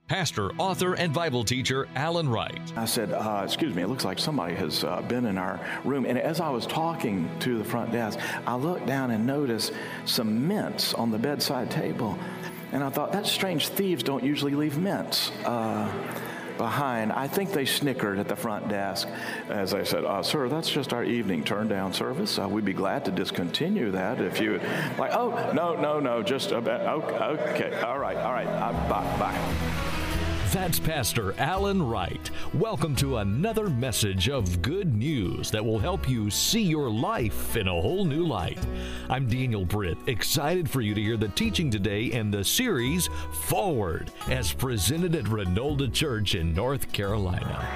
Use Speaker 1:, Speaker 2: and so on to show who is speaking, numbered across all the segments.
Speaker 1: Pastor, author, and Bible teacher Alan Wright.
Speaker 2: I said, excuse me, it looks like somebody has been in our room. And as I was talking to the front desk, I looked down and noticed some mints on the bedside table. And I thought, that's strange. Thieves don't usually leave mints behind. I think they snickered at the front desk as I said, sir, that's just our evening turn-down service. We'd be glad to discontinue that if you like. Oh, no, just okay, all right, bye.
Speaker 1: That's Pastor Alan Wright. Welcome to another message of good news that will help you see your life in a whole new light. I'm Daniel Britt, excited for you to hear the teaching today in the series Forward, as presented at Renolda Church in North Carolina.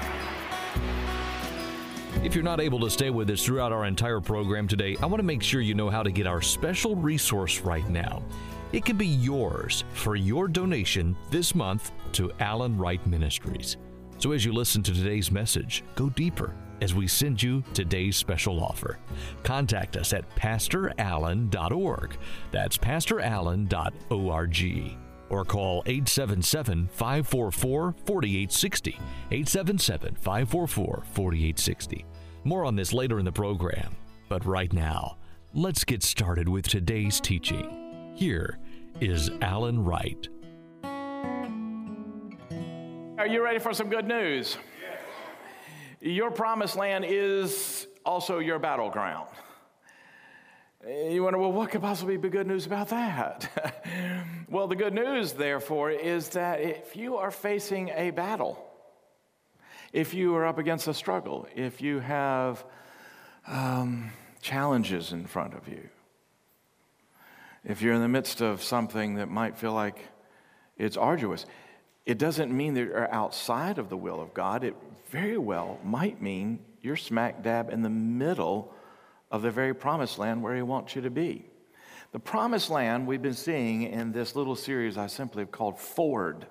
Speaker 1: If you're not able to stay with us throughout our entire program today, I want to make sure you know how to get our special resource right now. It can be yours for your donation this month to Alan Wright Ministries. So as you listen to today's message, go deeper as we send you today's special offer. Contact us at pastorallen.org. That's pastorallen.org. Or call 877-544-4860. 877-544-4860. More on this later in the program. But right now, let's get started with today's teaching. Here is Alan Wright.
Speaker 2: Are you ready for some good news? Yes. Your promised land is also your battleground. You wonder, well, what could possibly be good news about that? Well, the good news, therefore, is that if you are facing a battle, if you are up against a struggle, if you have challenges in front of you, if you're in the midst of something that might feel like it's arduous, it doesn't mean that you're outside of the will of God. It very well might mean you're smack dab in the middle of the very promised land where He wants you to be. The promised land we've been seeing in this little series I simply have called Forward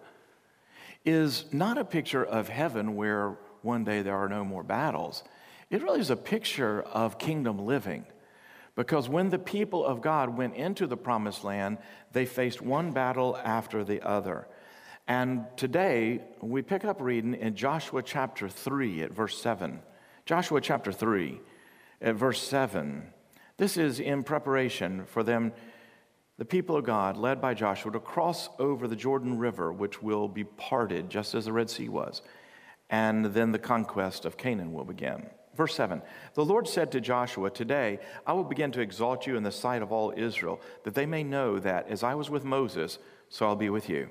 Speaker 2: is not a picture of heaven where one day there are no more battles. It really is a picture of kingdom living. Because when the people of God went into the promised land, they faced one battle after the other. And today, we pick up reading in Joshua chapter 3 at verse 7. Joshua chapter 3 at verse 7. This is in preparation for them, the people of God, led by Joshua, to cross over the Jordan River, which will be parted just as the Red Sea was. And then the conquest of Canaan will begin. Verse 7, the Lord said to Joshua, today I will begin to exalt you in the sight of all Israel, that they may know that as I was with Moses, so I'll be with you.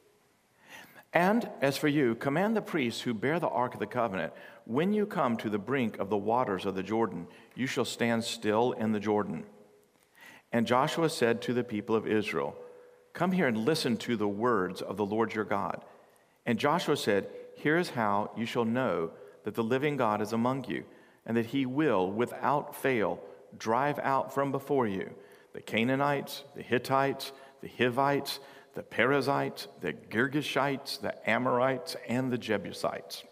Speaker 2: And as for you, command the priests who bear the ark of the covenant, when you come to the brink of the waters of the Jordan, you shall stand still in the Jordan. And Joshua said to the people of Israel, come here and listen to the words of the Lord your God. And Joshua said, here is how you shall know that the living God is among you, and that He will, without fail, drive out from before you the Canaanites, the Hittites, the Hivites, the Perizzites, the Girgashites, the Amorites, and the Jebusites.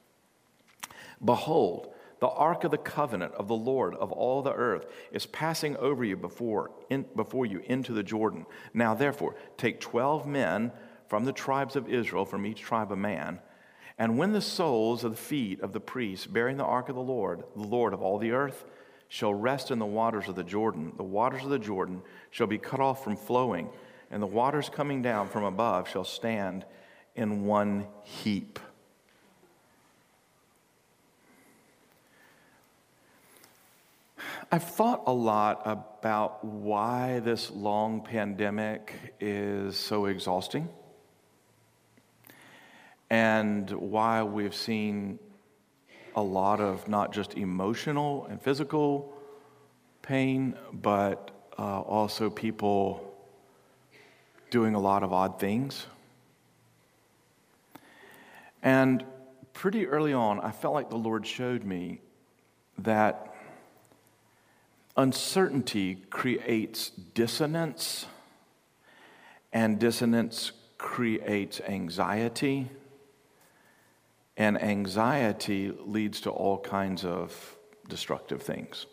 Speaker 2: Behold, the ark of the covenant of the Lord of all the earth is passing over you before you into the Jordan. Now therefore, take 12 men from the tribes of Israel, from each tribe a man, and when the soles of the feet of the priests bearing the ark of the Lord of all the earth, shall rest in the waters of the Jordan shall be cut off from flowing, and the waters coming down from above shall stand in one heap. I've thought a lot about why this long pandemic is so exhausting, and why we've seen a lot of not just emotional and physical pain, but also people doing a lot of odd things. And pretty early on, I felt like the Lord showed me that uncertainty creates dissonance, and dissonance creates anxiety. And anxiety leads to all kinds of destructive things.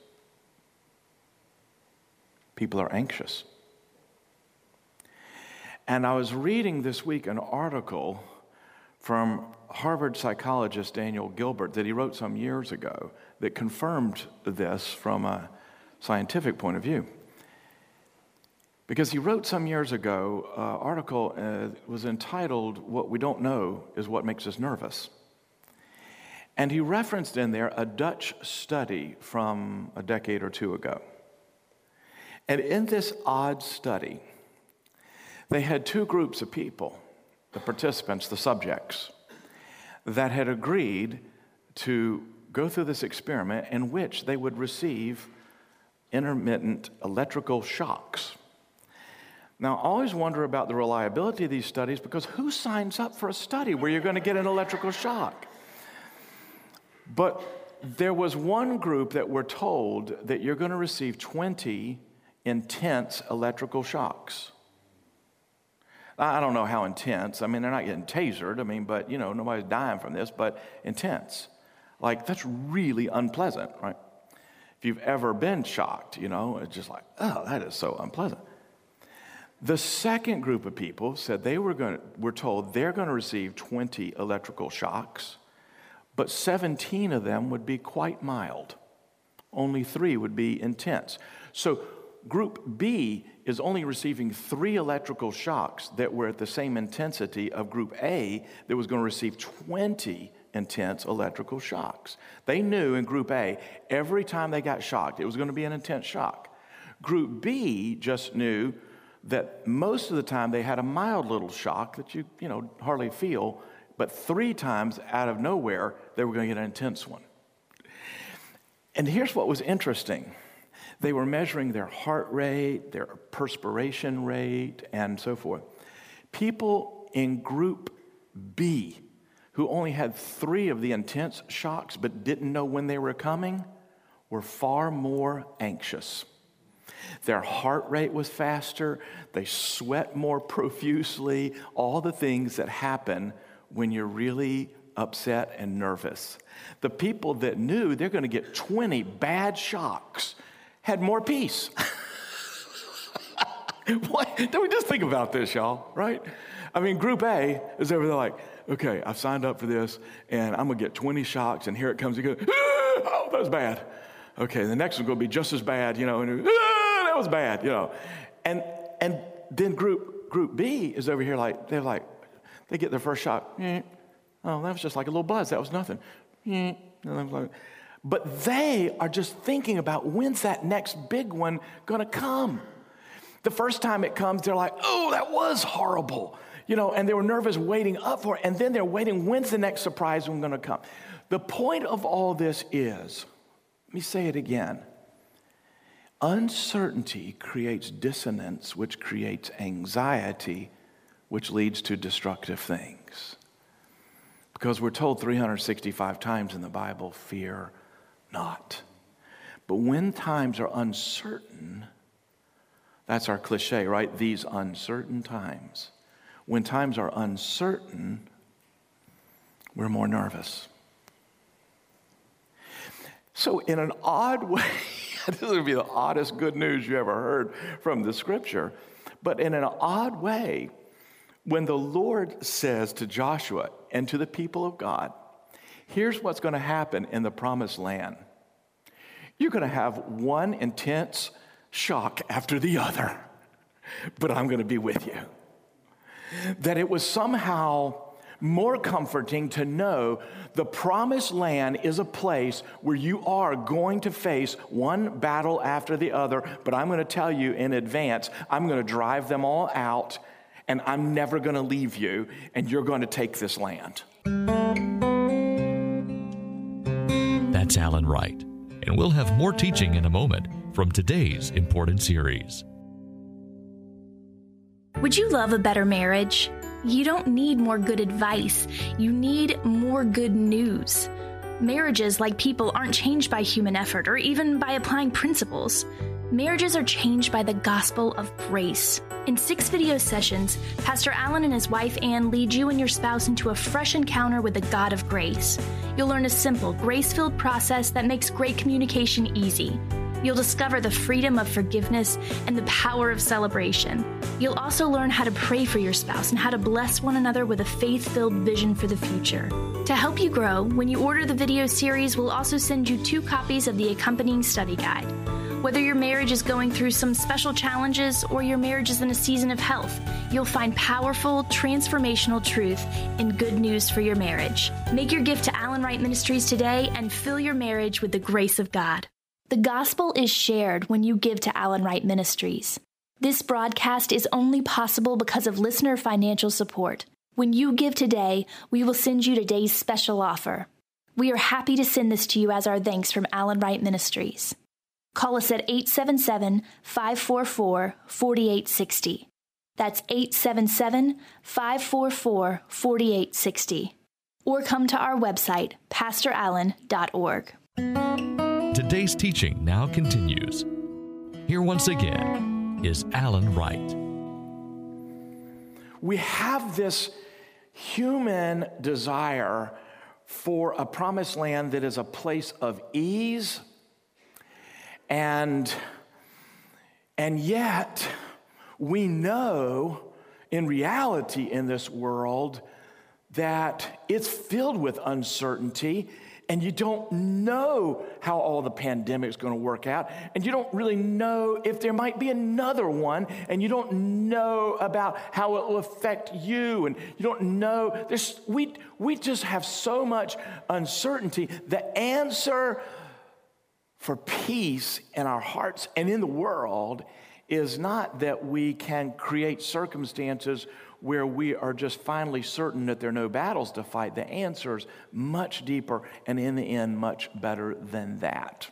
Speaker 2: People are anxious. And I was reading this week an article from Harvard psychologist Daniel Gilbert that he wrote some years ago that confirmed this from a scientific point of view. Because he wrote some years ago, an article was entitled, "What We Don't Know is What Makes Us Nervous." And he referenced in there a Dutch study from a decade or two ago. And in this odd study, they had two groups of people, the participants, the subjects, that had agreed to go through this experiment in which they would receive intermittent electrical shocks. Now, I always wonder about the reliability of these studies, because who signs up for a study where you're going to get an electrical shock? But there was one group that were told that you're going to receive 20 intense electrical shocks. I don't know how intense. I mean, they're not getting tasered. But, nobody's dying from this, but intense. Like, that's really unpleasant, right? If you've ever been shocked, it's just like, oh, that is so unpleasant. The second group of people said were told they're going to receive 20 electrical shocks, but 17 of them would be quite mild. Only 3 would be intense. So Group B is only receiving 3 electrical shocks that were at the same intensity of Group A that was going to receive 20 intense electrical shocks. They knew in Group A, every time they got shocked, it was going to be an intense shock. Group B just knew that most of the time they had a mild little shock that you hardly feel, but 3 times out of nowhere, they were going to get an intense one. And here's what was interesting. They were measuring their heart rate, their perspiration rate, and so forth. People in Group B, who only had 3 of the intense shocks but didn't know when they were coming, were far more anxious. Their heart rate was faster, they sweat more profusely, all the things that happen when you're really upset and nervous. The people that knew they're going to get 20 bad shocks had more peace. What? Don't we just think about this, y'all, right? Group A is over there like, okay, I've signed up for this, and I'm going to get 20 shocks, and here it comes again. Oh, that was bad. Okay, the next one's going to be just as bad, and that was bad, And then Group B is over here like, they get their first shock. Oh, that was just like a little buzz. That was nothing. But they are just thinking about, when's that next big one going to come? The first time it comes, they're like, oh, that was horrible. And they were nervous waiting up for it. And then they're waiting, when's the next surprise one going to come? The point of all this is, let me say it again. Uncertainty creates dissonance, which creates anxiety, which leads to destructive things. Because we're told 365 times in the Bible, fear not. But when times are uncertain, that's our cliche, right? These uncertain times. When times are uncertain, we're more nervous. So in an odd way, this would be the oddest good news you ever heard from the scripture, but in an odd way, when the Lord says to Joshua and to the people of God, here's what's going to happen in the promised land. You're going to have one intense shock after the other, but I'm going to be with you. That it was somehow more comforting to know the promised land is a place where you are going to face one battle after the other, but I'm going to tell you in advance, I'm going to drive them all out, and I'm never going to leave you, and you're going to take this land.
Speaker 1: That's Alan Wright, and we'll have more teaching in a moment from today's important series.
Speaker 3: Would you love a better marriage? You don't need more good advice. You need more good news. Marriages, like people, aren't changed by human effort or even by applying principles. Marriages are changed by the gospel of grace. In 6 video sessions, Pastor Alan and his wife Ann lead you and your spouse into a fresh encounter with the God of grace. You'll learn a simple, grace-filled process that makes great communication easy. You'll discover the freedom of forgiveness and the power of celebration. You'll also learn how to pray for your spouse and how to bless one another with a faith-filled vision for the future. To help you grow, when you order the video series, we'll also send you 2 copies of the accompanying study guide. Whether your marriage is going through some special challenges or your marriage is in a season of health, you'll find powerful, transformational truth and good news for your marriage. Make your gift to Allen Wright Ministries today and fill your marriage with the grace of God. The gospel is shared when you give to Allen Wright Ministries. This broadcast is only possible because of listener financial support. When you give today, we will send you today's special offer. We are happy to send this to you as our thanks from Allen Wright Ministries. Call us at 877-544-4860. That's 877-544-4860. Or come to our website, pastorallen.org.
Speaker 1: Today's teaching now continues. Here once again is Allen Wright.
Speaker 2: We have this human desire for a promised land that is a place of ease, and yet we know in reality in this world that it's filled with uncertainty, and you don't know how all the pandemic's going to work out, and you don't really know if there might be another one, and you don't know about how it will affect you, and you don't know. We just have so much uncertainty. The answer for peace in our hearts and in the world is not that we can create circumstances where we are just finally certain that there are no battles to fight. The answer is much deeper and in the end much better than that.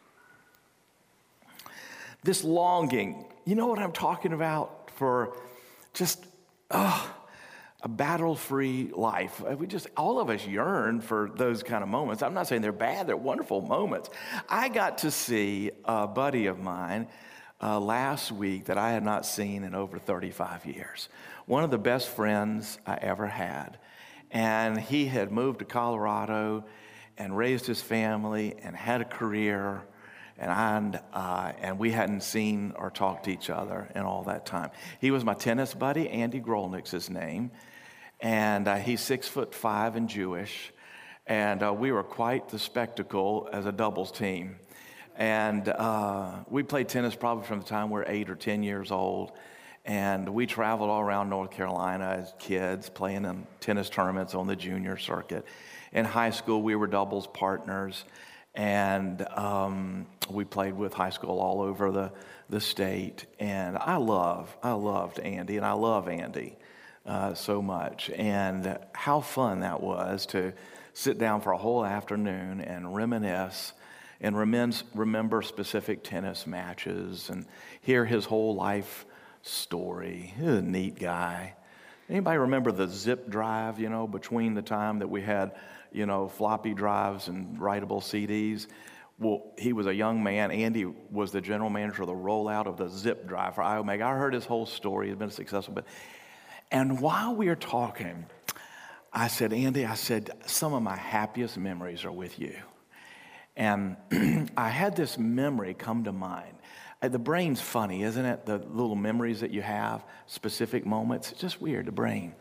Speaker 2: This longing, you know what I'm talking about, for just a battle-free life. All of us yearn for those kind of moments. I'm not saying they're bad, they're wonderful moments. I got to see a buddy of mine last week that I had not seen in over 35 years. One of the best friends I ever had. And he had moved to Colorado and raised his family and had a career, and we hadn't seen or talked to each other in all that time. He was my tennis buddy. Andy Grolnick's his name. And he's 6'5" and Jewish. And we were quite the spectacle as a doubles team. And we played tennis probably from the time we were 8 or 10 years old. And we traveled all around North Carolina as kids, playing in tennis tournaments on the junior circuit. In high school, we were doubles partners. And we played with high school all over the state. And I loved Andy, and I love Andy so much. And how fun that was to sit down for a whole afternoon and reminisce and remember specific tennis matches and hear his whole life story. He's a neat guy. Anybody remember the zip drive, between the time that we had, floppy drives and writable CDs? Well, he was a young man. Andy was the general manager of the rollout of the zip drive for iOmega. I heard his whole story. He's been successful. And while we were talking, I said, Andy, some of my happiest memories are with you. And I had this memory come to mind. The brain's funny, isn't it? The little memories that you have, specific moments. It's just weird, the brain.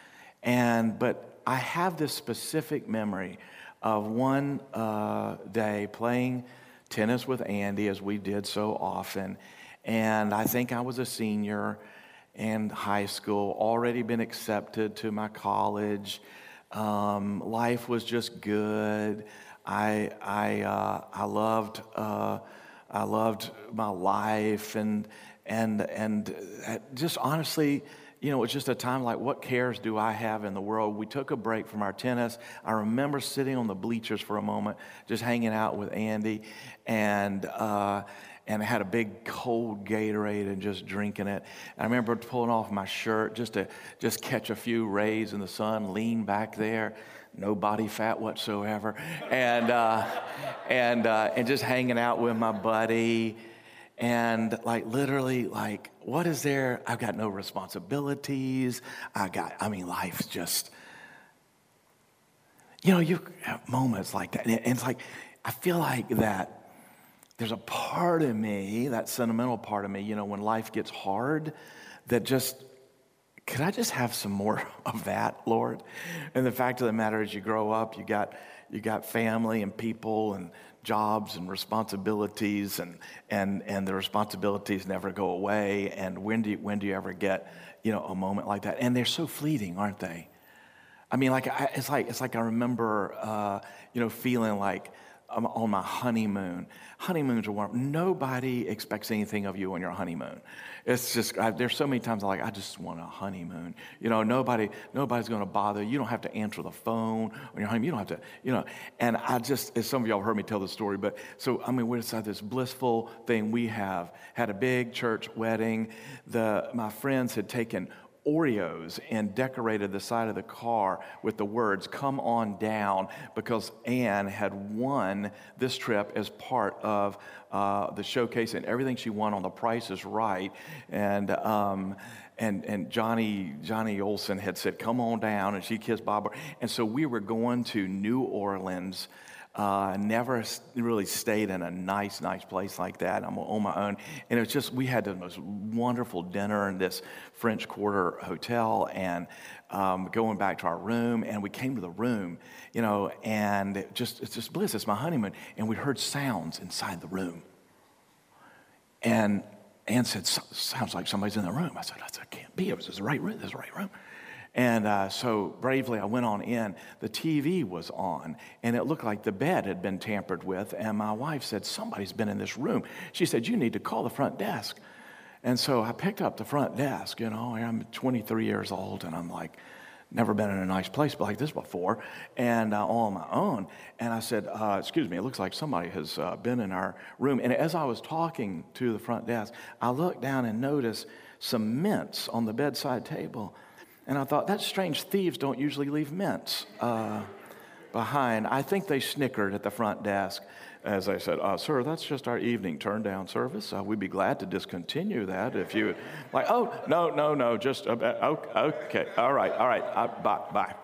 Speaker 2: But I have this specific memory of one day playing tennis with Andy, as we did so often. And I think I was a senior in high school, already been accepted to my college. Life was just good. I loved my life, and just honestly, it was just a time like, what cares do I have in the world? We took a break from our tennis. I remember sitting on the bleachers for a moment, just hanging out with Andy, and had a big cold Gatorade and just drinking it. I remember pulling off my shirt just to catch a few rays in the sun, lean back there. No body fat whatsoever, and just hanging out with my buddy, and literally, what is there? I've got no responsibilities. Life's just, you have moments like that, and it's like, I feel like that there's a part of me, that sentimental part of me, when life gets hard, that just, could I just have some more of that, Lord? And the fact of the matter is, you grow up, you got family and people and jobs and responsibilities, and the responsibilities never go away. And when do you ever get, a moment like that? And they're so fleeting, aren't they? I mean, it's like I remember, feeling like I'm on my honeymoon. Honeymoons are warm. Nobody expects anything of you on your honeymoon. It's just, there's so many times I'm like, I just want a honeymoon. Nobody's going to bother. You don't have to answer the phone on your honeymoon. You don't have to, And as some of y'all have heard me tell this story, but so, we're inside this blissful thing. We had a big church wedding. My friends had taken Oreos and decorated the side of the car with the words, "Come on down," because Anne had won this trip as part of the showcase, and everything she won on The Price is Right. And Johnny Olson had said, "Come on down," and she kissed Bob. And so we were going to New Orleans. Never really stayed in a nice place like that. I'm on my own. And it was just, we had the most wonderful dinner in this French Quarter hotel, and going back to our room, and we came to the room, and it's just bliss. It's my honeymoon. And we heard sounds inside the room. And Ann said, "Sounds like somebody's in the room." I said, "That can't be. It was the right room. This is the right room." And so bravely, I went on in. The TV was on, and it looked like the bed had been tampered with. And my wife said, "Somebody's been in this room." She said, "You need to call the front desk." And so I picked up the front desk. I'm 23 years old, and I'm like, never been in a nice place like this before, and on my own. And I said, "Excuse me, it looks like somebody has been in our room." And as I was talking to the front desk, I looked down and noticed some mints on the bedside table. And I thought, that's strange. Thieves don't usually leave mints behind. I think they snickered at the front desk as I said, "Sir, that's just our evening turn-down service. We'd be glad to discontinue that if you would." Like, "Oh, no, just, okay, all right, bye."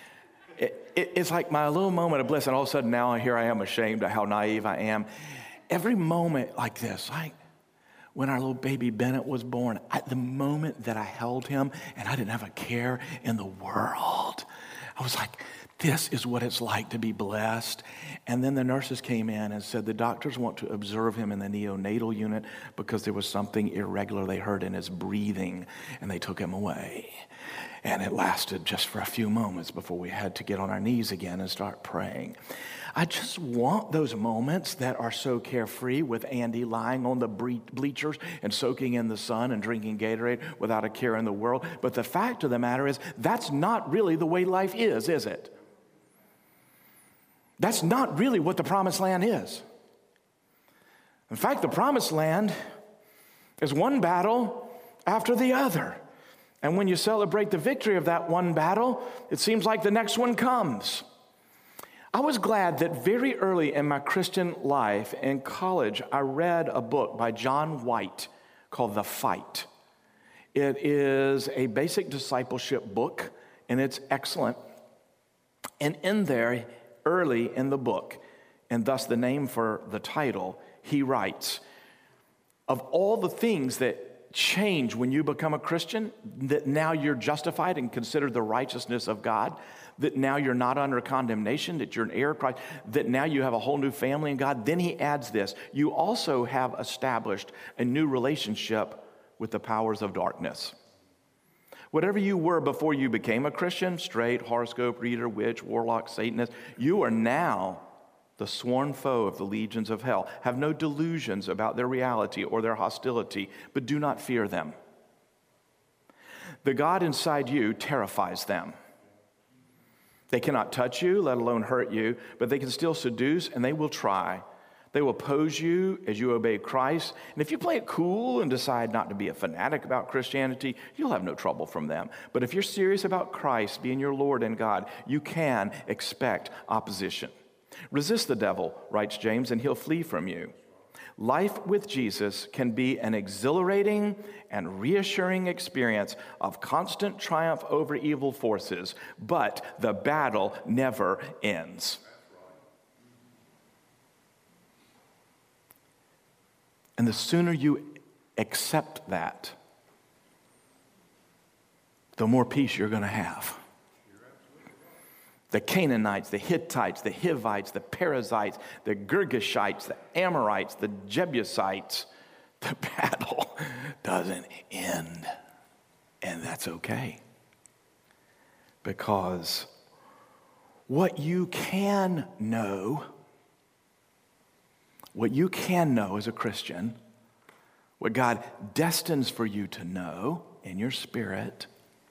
Speaker 2: It's like my little moment of bliss, and all of a sudden now here I am ashamed of how naive I am. Every moment like this, like, when our little baby Bennett was born, at the moment that I held him and I didn't have a care in the world, I was like, this is what it's like to be blessed. And then the nurses came in and said the doctors want to observe him in the neonatal unit because there was something irregular they heard in his breathing, and they took him away. And it lasted just for a few moments before we had to get on our knees again and start praying. I just want those moments that are so carefree, with Andy lying on the bleachers and soaking in the sun and drinking Gatorade without a care in the world. But the fact of the matter is, that's not really the way life is it? That's not really what the promised land is. In fact, the promised land is one battle after the other. And when you celebrate the victory of that one battle, it seems like the next one comes. I was glad that very early in my Christian life in college, I read a book by John White called The Fight. It is a basic discipleship book, and it's excellent. And in there, early in the book, and thus the name for the title, he writes, of all the things that change when you become a Christian, that now you're justified and considered the righteousness of God, that now you're not under condemnation, that you're an heir of Christ, that now you have a whole new family in God. Then he adds this: you also have established a new relationship with the powers of darkness. Whatever you were before you became a Christian, straight, horoscope reader, witch, warlock, Satanist, you are now the sworn foe of the legions of hell. Have no delusions about their reality or their hostility, but do not fear them. The God inside you terrifies them. They cannot touch you, let alone hurt you, but they can still seduce, and they will try. They will oppose you as you obey Christ. And if you play it cool and decide not to be a fanatic about Christianity, you'll have no trouble from them. But if you're serious about Christ being your Lord and God, you can expect opposition. Resist the devil, writes James, and he'll flee from you. Life with Jesus can be an exhilarating and reassuring experience of constant triumph over evil forces, but the battle never ends. And the sooner you accept that, the more peace you're going to have. The Canaanites, the Hittites, the Hivites, the Perizzites, the Girgashites, the Amorites, the Jebusites, the battle doesn't end. And that's okay. Because what you can know as a Christian, what God destines for you to know in your spirit,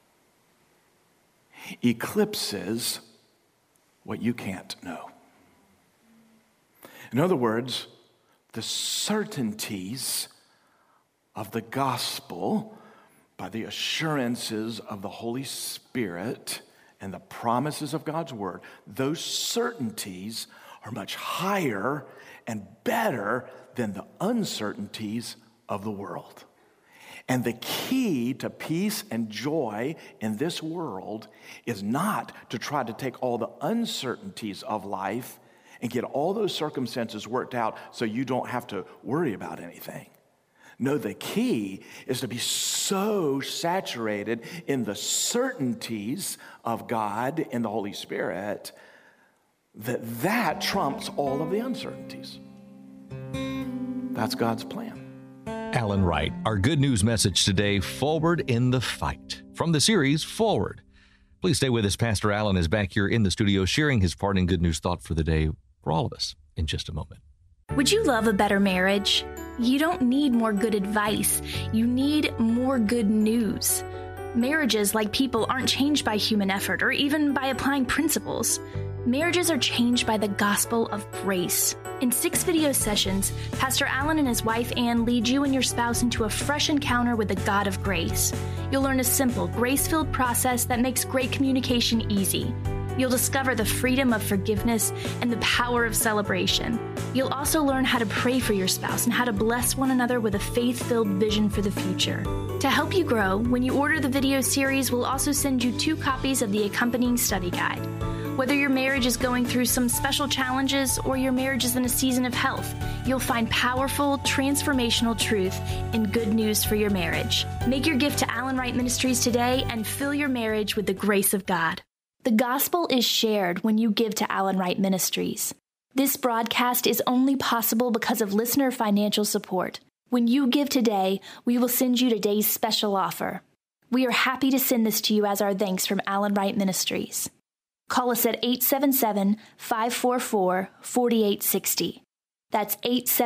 Speaker 2: eclipses what you can't know. In other words, the certainties of the gospel by the assurances of the Holy Spirit and the promises of God's word, those certainties are much higher and better than the uncertainties of the world. And the key to peace and joy in this world is not to try to take all the uncertainties of life and get all those circumstances worked out so you don't have to worry about anything. No, the key is to be so saturated in the certainties of God in the Holy Spirit that trumps all of the uncertainties. That's God's plan.
Speaker 1: Alan Wright, our good news message today, Forward in the Fight, from the series Forward. Please stay with us. Pastor Alan is back here in the studio sharing his parting good news thought for the day for all of us in just a moment.
Speaker 3: Would you love a better marriage? You don't need more good advice. You need more good news. Marriages, like people, aren't changed by human effort or even by applying principles. Marriages are changed by the gospel of grace. In 6 video sessions, Pastor Alan and his wife Ann lead you and your spouse into a fresh encounter with the God of grace. You'll learn a simple, grace-filled process that makes great communication easy. You'll discover the freedom of forgiveness and the power of celebration. You'll also learn how to pray for your spouse and how to bless one another with a faith-filled vision for the future. To help you grow, when you order the video series, we'll also send you 2 copies of the accompanying study guide. Whether your marriage is going through some special challenges or your marriage is in a season of health, you'll find powerful, transformational truth and good news for your marriage. Make your gift to Alan Wright Ministries today and fill your marriage with the grace of God. The gospel is shared when you give to Alan Wright Ministries. This broadcast is only possible because of listener financial support. When you give today, we will send you today's special offer. We are happy to send this to you as our thanks from Alan Wright Ministries. Call us at 877-544-4860. That's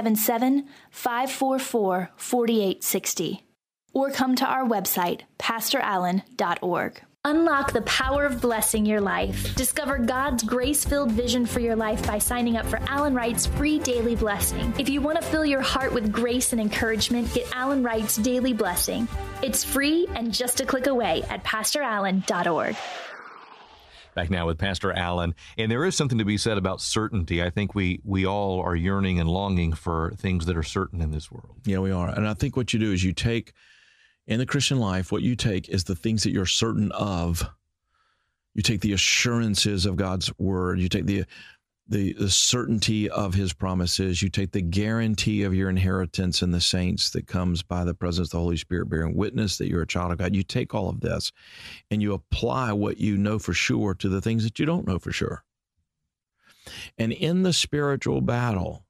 Speaker 3: 877-544-4860. Or come to our website, pastorallen.org. Unlock the power of blessing your life. Discover God's grace-filled vision for your life by signing up for Alan Wright's free daily blessing. If you want to fill your heart with grace and encouragement, get Alan Wright's daily blessing. It's free and just a click away at pastorallen.org.
Speaker 1: Back now with Pastor Alan, and there is something to be said about certainty. I think we all are yearning and longing for things that are certain in this world.
Speaker 4: Yeah, we are. And I think what you do is you take, in the Christian life, what you take is the things that you're certain of. You take the assurances of God's word. You take the certainty of his promises. You take the guarantee of your inheritance in the saints that comes by the presence of the Holy Spirit bearing witness that you're a child of God. You take all of this and you apply what you know for sure to the things that you don't know for sure. And in the spiritual battle,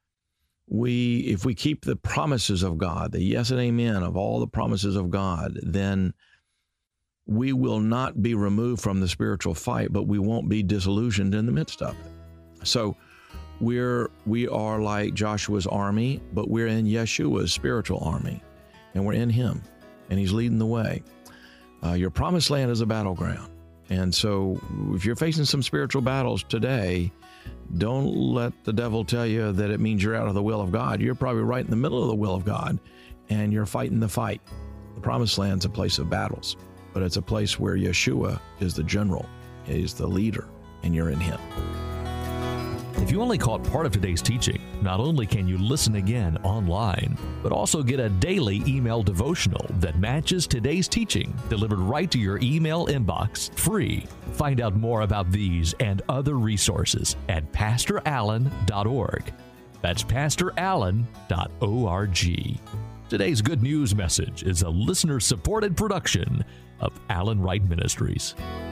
Speaker 4: if we keep the promises of God, the yes and amen of all the promises of God, then we will not be removed from the spiritual fight, but we won't be disillusioned in the midst of it. So we are like Joshua's army, but we're in Yeshua's spiritual army, and we're in him, and he's leading the way. Your promised land is a battleground. And so if you're facing some spiritual battles today, don't let the devil tell you that it means you're out of the will of God. You're probably right in the middle of the will of God, and you're fighting the fight. The promised land's a place of battles, but it's a place where Yeshua is the general, he's the leader, and you're in him.
Speaker 1: If you only caught part of today's teaching, not only can you listen again online, but also get a daily email devotional that matches today's teaching delivered right to your email inbox, free. Find out more about these and other resources at pastorallen.org. That's pastorallen.org. Today's good news message is a listener-supported production of Alan Wright Ministries.